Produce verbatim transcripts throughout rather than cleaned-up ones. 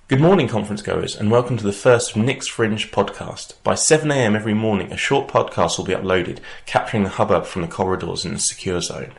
Good morning, conference goers, and welcome to the first of Nick's Fringe podcast. By seven a m every morning, a short podcast will be uploaded, capturing the hubbub from the corridors in the secure zone.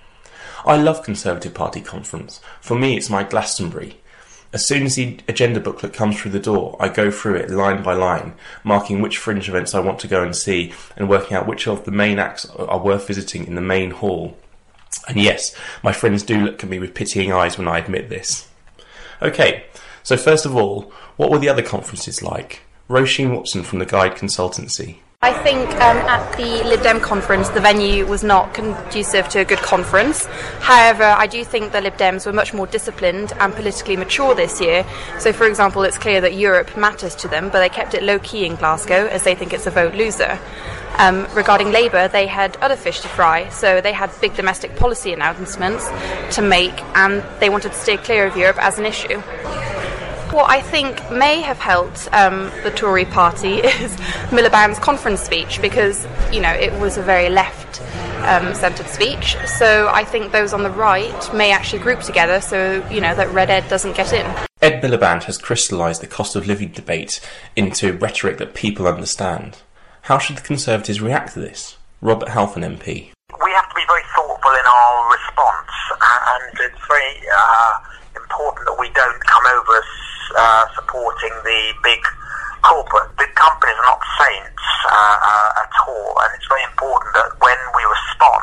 I love Conservative Party conference. For me, it's my Glastonbury. As soon as the agenda booklet comes through the door, I go through it line by line, marking which Fringe events I want to go and see, and working out which of the main acts are worth visiting in the main hall. And yes, my friends do look at me with pitying eyes when I admit this. Okay. So first of all, what were the other conferences like? Roisin Watson from the Guide Consultancy. I think um, at the Lib Dem conference, the venue was not conducive to a good conference. However, I do think the Lib Dems were much more disciplined and politically mature this year. So, for example, it's clear that Europe matters to them, but they kept it low-key in Glasgow as they think it's a vote loser. Um, regarding Labour, they had other fish to fry, so they had big domestic policy announcements to make, and they wanted to stay clear of Europe as an issue. What I think may have helped um, the Tory party is Miliband's conference speech, because, you know, it was a very left-centred um, speech. So I think those on the right may actually group together so, you know, that Red Ed doesn't get in. Ed Miliband has crystallised the cost of living debate into rhetoric that people understand. How should the Conservatives react to this? Robert Halfon M P. We have to be very thoughtful in our response, and it's very uh, important that we don't come over as Uh, supporting the big corporate. Big companies are not saints uh, uh, at all, and it's very important that when we respond,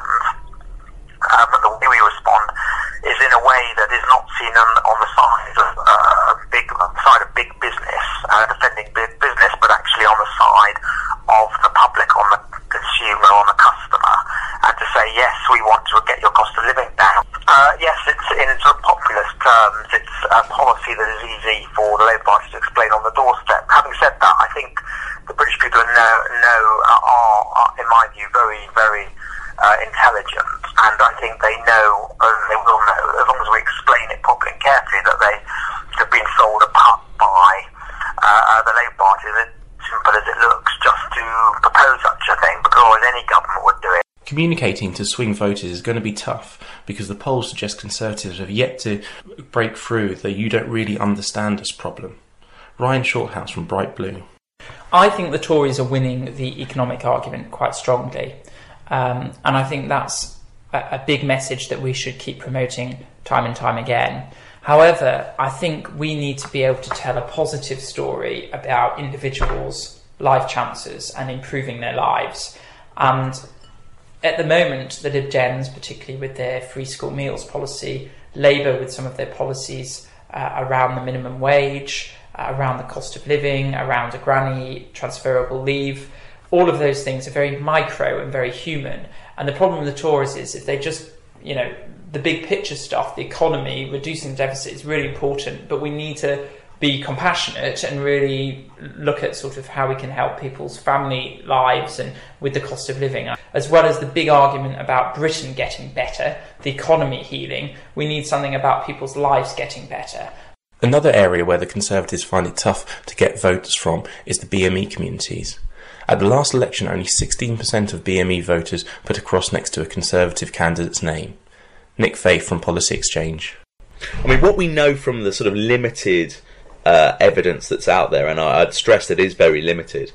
um, the way we respond is in a way that is not seen on, on the side of uh, big side of big business, uh, defending big business, but actually on the side of the public, on the consumer, on the customer, and to say yes, we want to get your cost of living down. Uh, yes, it's in sort of populist terms, it's a policy that is easy for the Labour Party to explain on the doorstep. Having said that, I think the British people know, know are, are, in my view, very, very uh, intelligent, and I think they know, and they will know, as long as we explain it properly and carefully, that they have been sold a pup by uh, the Labour Party. As simple as it looks, just to propose such a thing, because otherwise any government would do it. Communicating to swing voters is going to be tough because the polls suggest Conservatives have yet to break through the "you don't really understand us" problem. Ryan Shorthouse from Bright Blue. I think the Tories are winning the economic argument quite strongly, um, and I think that's a, a big message that we should keep promoting time and time again. However, I think we need to be able to tell a positive story about individuals' life chances and improving their lives. And at the moment, the Lib Dems, particularly with their free school meals policy, Labour with some of their policies uh, around the minimum wage, uh, around the cost of living, around a granny transferable leave, all of those things are very micro and very human. And the problem with the Tories is if they just, you know, the big picture stuff, the economy, reducing the deficit is really important, but we need to be compassionate and really look at sort of how we can help people's family lives and with the cost of living. As well as the big argument about Britain getting better, the economy healing, we need something about people's lives getting better. Another area where the Conservatives find it tough to get voters from is the B M E communities. At the last election, only sixteen percent of B M E voters put a cross next to a Conservative candidate's name. Nick Faith from Policy Exchange. I mean, what we know from the sort of limited uh, evidence that's out there, and I'd stress that it is very limited,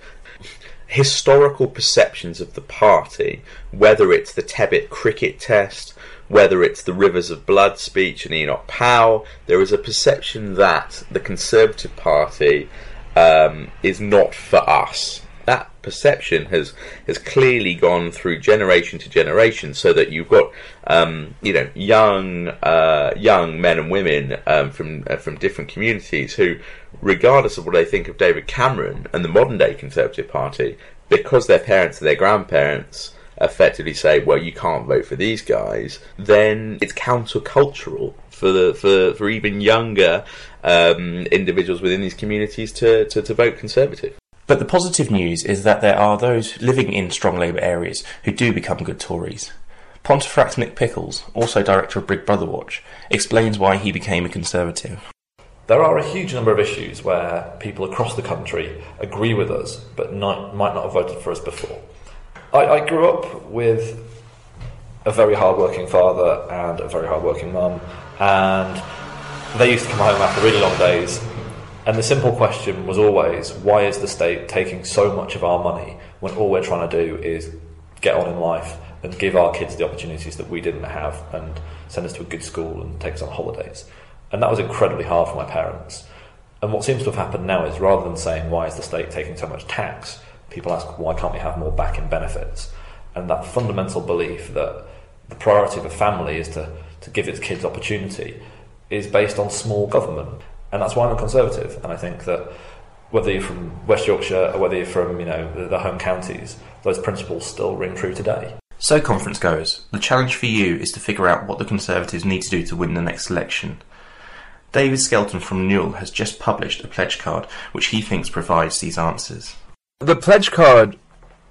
historical perceptions of the party, whether it's the Tebbit cricket test, whether it's the Rivers of Blood speech and Enoch Powell, there is a perception that the Conservative Party um, is not for us. That perception has has clearly gone through generation to generation, so that you've got um, you know young uh, young men and women um, from uh, from different communities who, regardless of what they think of David Cameron and the modern day Conservative Party, because their parents and their grandparents effectively say, well, you can't vote for these guys, then it's countercultural for the for, for even younger um, individuals within these communities to, to, to vote Conservative. But the positive news is that there are those living in strong Labour areas who do become good Tories. Pontefract's Nick Pickles, also director of Big Brother Watch, explains why he became a Conservative. There are a huge number of issues where people across the country agree with us but not, might not have voted for us before. I, I grew up with a very hard-working father and a very hard-working mum, and they used to come home after really long days And the simple question was always, why is the state taking so much of our money when all we're trying to do is get on in life and give our kids the opportunities that we didn't have and send us to a good school and take us on holidays? And that was incredibly hard for my parents. And what seems to have happened now is, rather than saying, why is the state taking so much tax, people ask, why can't we have more back in benefits? And that fundamental belief that the priority of a family is to, to give its kids opportunity is based on small government. And that's why I'm a Conservative. And I think that whether you're from West Yorkshire or whether you're from, you know, the, the home counties, those principles still ring true today. So, conference goers, the challenge for you is to figure out what the Conservatives need to do to win the next election. David Skelton from Newell has just published a pledge card which he thinks provides these answers. The pledge card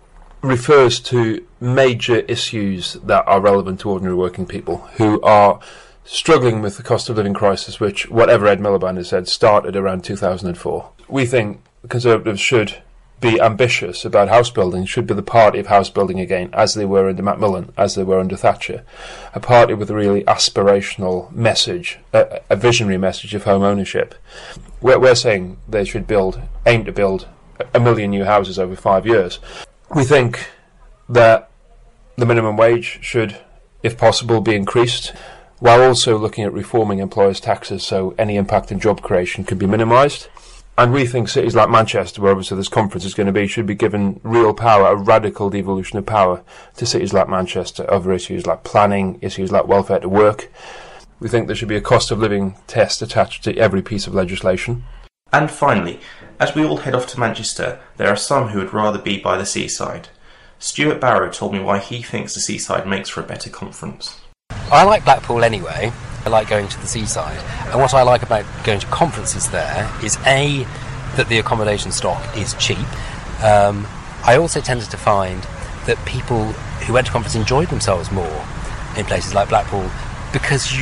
refers to major issues that are relevant to ordinary working people who are struggling with the cost of living crisis, which, whatever Ed Miliband has said, started around two thousand four. We think the Conservatives should be ambitious about house building, should be the party of house building again, as they were under Macmillan, as they were under Thatcher. A party with a really aspirational message, a, a visionary message of home ownership. We're, we're saying they should build, aim to build a million new houses over five years. We think that the minimum wage should, if possible, be increased, while also looking at reforming employers' taxes so any impact on job creation could be minimised. And we think cities like Manchester, where obviously this conference is going to be, should be given real power, a radical devolution of power to cities like Manchester over issues like planning, issues like welfare to work. We think there should be a cost of living test attached to every piece of legislation. And finally, as we all head off to Manchester, there are some who would rather be by the seaside. Stuart Barrow told me why he thinks the seaside makes for a better conference. I like Blackpool anyway. I like going to the seaside. And what I like about going to conferences there is, A, that the accommodation stock is cheap. Um, I also tended to find that people who went to conferences enjoyed themselves more in places like Blackpool because you,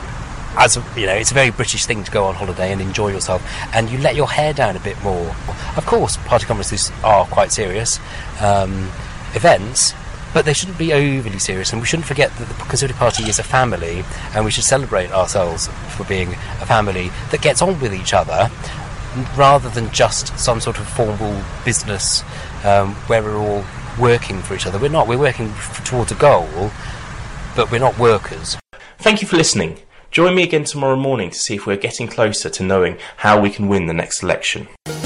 as a, you know, it's a very British thing to go on holiday and enjoy yourself, and you let your hair down a bit more. Of course, party conferences are quite serious um, events, but they shouldn't be overly serious, and we shouldn't forget that the Conservative Party is a family, and we should celebrate ourselves for being a family that gets on with each other, rather than just some sort of formal business um, where we're all working for each other. We're not. We're working f- towards a goal, but we're not workers. Thank you for listening. Join me again tomorrow morning to see if we're getting closer to knowing how we can win the next election.